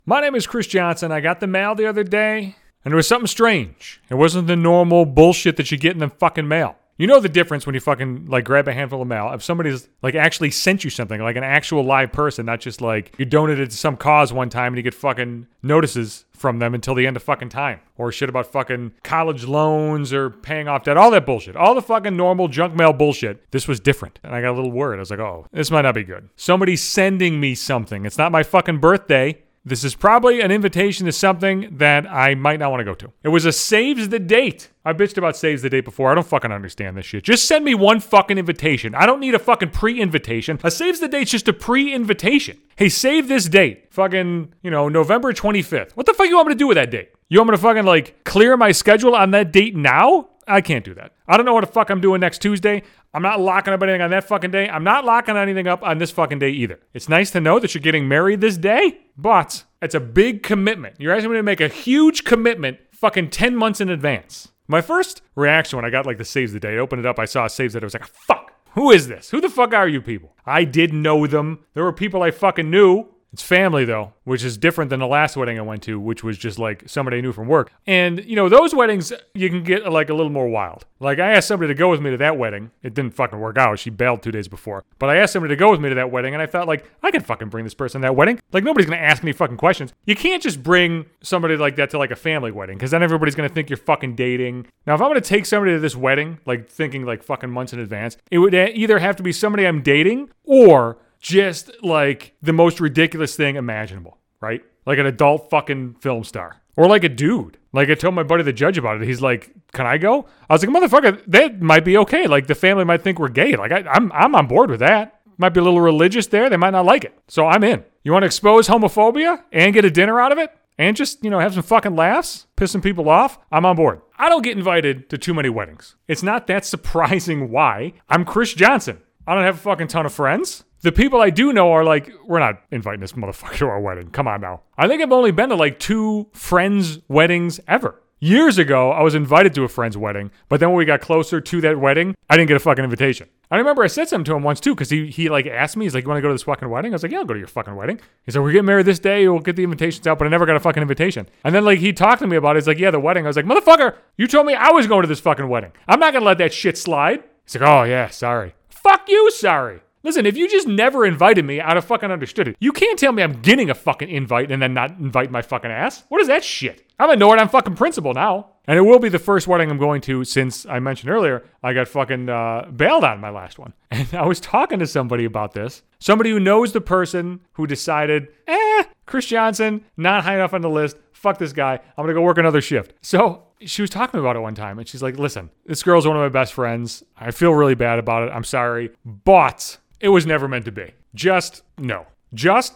My name is Chris Johnson. I got the mail the other day, and it was something strange. It wasn't the normal bullshit that you get in the fucking mail. You know the difference when you fucking, grab a handful of mail. If somebody's, actually sent you something, like an actual live person, not just, you donated to some cause one time and you get fucking notices from them until the end of fucking time. Or shit about fucking college loans or paying off debt. All that bullshit. All the fucking normal junk mail bullshit. This was different. And I got a little worried. I was like, oh, this might not be good. Somebody's sending me something. It's not my fucking birthday. This is probably an invitation to something that I might not want to go to. It was a saves the date. I bitched about saves the date before. I don't fucking understand this shit. Just send me one fucking invitation. I don't need a fucking pre-invitation. A saves the date's just a pre-invitation. Hey, save this date. Fucking, November 25th. What the fuck you want me to do with that date? You want me to fucking, clear my schedule on that date now? I can't do that. I don't know what the fuck I'm doing next Tuesday. I'm not locking up anything on that fucking day. I'm not locking anything up on this fucking day either. It's nice to know that you're getting married this day, but it's a big commitment. You're asking me to make a huge commitment fucking 10 months in advance. My first reaction when I got the saves the date, I opened it up, I saw a saves the date, I was like, fuck, who is this? Who the fuck are you people? I did know them. There were people I fucking knew. It's family, though, which is different than the last wedding I went to, which was just somebody I knew from work. And, those weddings, you can get a little more wild. I asked somebody to go with me to that wedding. It didn't fucking work out. She bailed 2 days before. But I asked somebody to go with me to that wedding, and I thought, I could fucking bring this person to that wedding. Nobody's going to ask any fucking questions. You can't just bring somebody like that to, a family wedding, because then everybody's going to think you're fucking dating. Now, if I'm going to take somebody to this wedding, thinking, fucking months in advance, it would either have to be somebody I'm dating or just the most ridiculous thing imaginable, right? Like an adult fucking film star. Or a dude. I told my buddy the judge about it. He's like, can I go? I was like, motherfucker, that might be okay. The family might think we're gay. I'm on board with that. Might be a little religious there. They might not like it. So I'm in. You want to expose homophobia and get a dinner out of it? And just, have some fucking laughs? Pissing people off? I'm on board. I don't get invited to too many weddings. It's not that surprising why. I'm Chris Johnson. I don't have a fucking ton of friends. The people I do know are we're not inviting this motherfucker to our wedding. Come on now. I think I've only been to 2 friends' weddings ever. Years ago, I was invited to a friend's wedding, but then when we got closer to that wedding, I didn't get a fucking invitation. I remember I said something to him once too, because he asked me, he's like, you want to go to this fucking wedding? I was like, yeah, I'll go to your fucking wedding. He said, we're getting married this day, we'll get the invitations out, but I never got a fucking invitation. And then he talked to me about it, he's like, yeah, the wedding. I was like, motherfucker, you told me I was going to this fucking wedding. I'm not going to let that shit slide. He's like, oh yeah, sorry. Fuck you, sorry. Listen, if you just never invited me, I'd have fucking understood it. You can't tell me I'm getting a fucking invite and then not invite my fucking ass. What is that shit? I'm annoyed on fucking principle now. And it will be the first wedding I'm going to since I mentioned earlier, I got fucking bailed on my last one. And I was talking to somebody about this. Somebody who knows the person who decided, Chris Johnson, not high enough on the list. Fuck this guy. I'm going to go work another shift. So she was talking about it one time and she's like, listen, this girl's one of my best friends. I feel really bad about it. I'm sorry. But it was never meant to be. Just no. Just,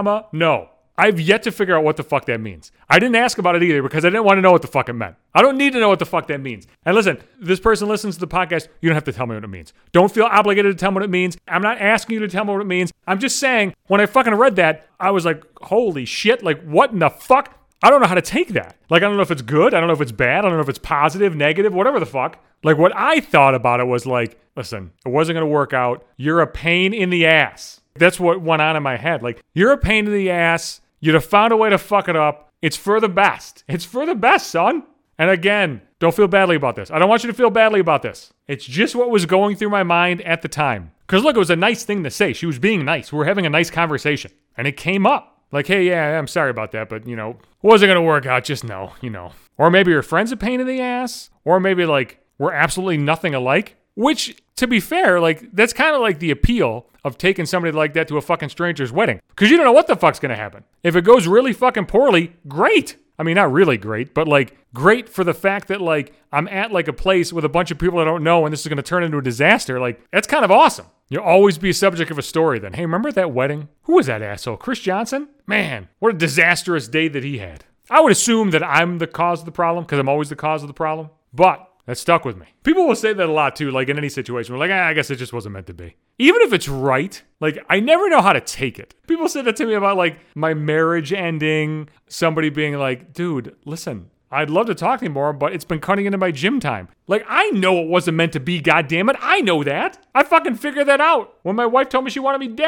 no. I've yet to figure out what the fuck that means. I didn't ask about it either because I didn't want to know what the fuck it meant. I don't need to know what the fuck that means. And listen, this person listens to the podcast. You don't have to tell me what it means. Don't feel obligated to tell me what it means. I'm not asking you to tell me what it means. I'm just saying, when I fucking read that, I was like, holy shit, what in the fuck? I don't know how to take that. I don't know if it's good. I don't know if it's bad. I don't know if it's positive, negative, whatever the fuck. What I thought about it was listen, it wasn't going to work out. You're a pain in the ass. That's what went on in my head. You're a pain in the ass. You'd have found a way to fuck it up. It's for the best. It's for the best, son. And again, don't feel badly about this. I don't want you to feel badly about this. It's just what was going through my mind at the time. Because look, it was a nice thing to say. She was being nice. We were having a nice conversation. And it came up. Hey, yeah, I'm sorry about that, but, wasn't going to work out. Just no, Or maybe your friend's a pain in the ass. Or maybe, we're absolutely nothing alike. Which, to be fair, that's kind of the appeal of taking somebody like that to a fucking stranger's wedding. Because you don't know what the fuck's going to happen. If it goes really fucking poorly, great. I mean, not really great, but great for the fact that I'm at a place with a bunch of people I don't know and this is going to turn into a disaster. That's kind of awesome. You'll always be a subject of a story then. Hey, remember that wedding? Who was that asshole? Chris Johnson? Man, what a disastrous day that he had. I would assume that I'm the cause of the problem because I'm always the cause of the problem. But that stuck with me. People will say that a lot too, in any situation. We're I guess it just wasn't meant to be. Even if it's right, I never know how to take it. People say that to me about my marriage ending, somebody being dude, listen, I'd love to talk to you more, but it's been cutting into my gym time. I know it wasn't meant to be, goddammit. I know that. I fucking figured that out when my wife told me she wanted me dead.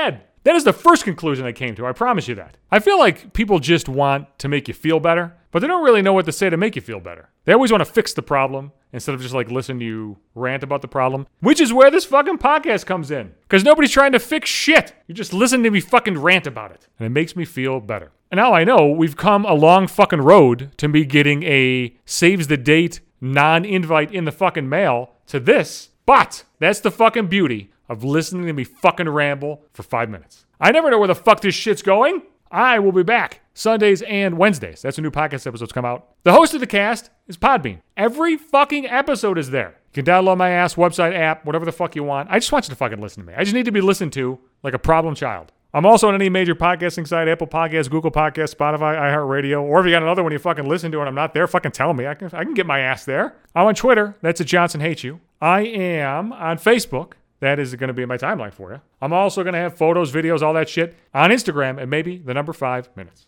That is the first conclusion I came to. I promise you that. I feel like people just want to make you feel better, but they don't really know what to say to make you feel better. They always want to fix the problem instead of just like listen to you rant about the problem, which is where this fucking podcast comes in. Because nobody's trying to fix shit. You just listen to me fucking rant about it. And it makes me feel better. And now I know we've come a long fucking road to me getting a saves the date non-invite in the fucking mail to this. But that's the fucking beauty of listening to me fucking ramble for 5 minutes. I never know where the fuck this shit's going. I will be back Sundays and Wednesdays. That's when new podcast episodes come out. The host of the cast is Podbean. Every fucking episode is there. You can download my ass website, app, whatever the fuck you want. I just want you to fucking listen to me. I just need to be listened to like a problem child. I'm also on any major podcasting site, Apple Podcasts, Google Podcasts, Spotify, iHeartRadio, or if you got another one you fucking listen to and I'm not there, fucking tell me. I can get my ass there. I'm on Twitter. That's @JohnsonHateYou. I am on Facebook. That is going to be in my timeline for you. I'm also going to have photos, videos, all that shit on Instagram at maybe the number 5 minutes.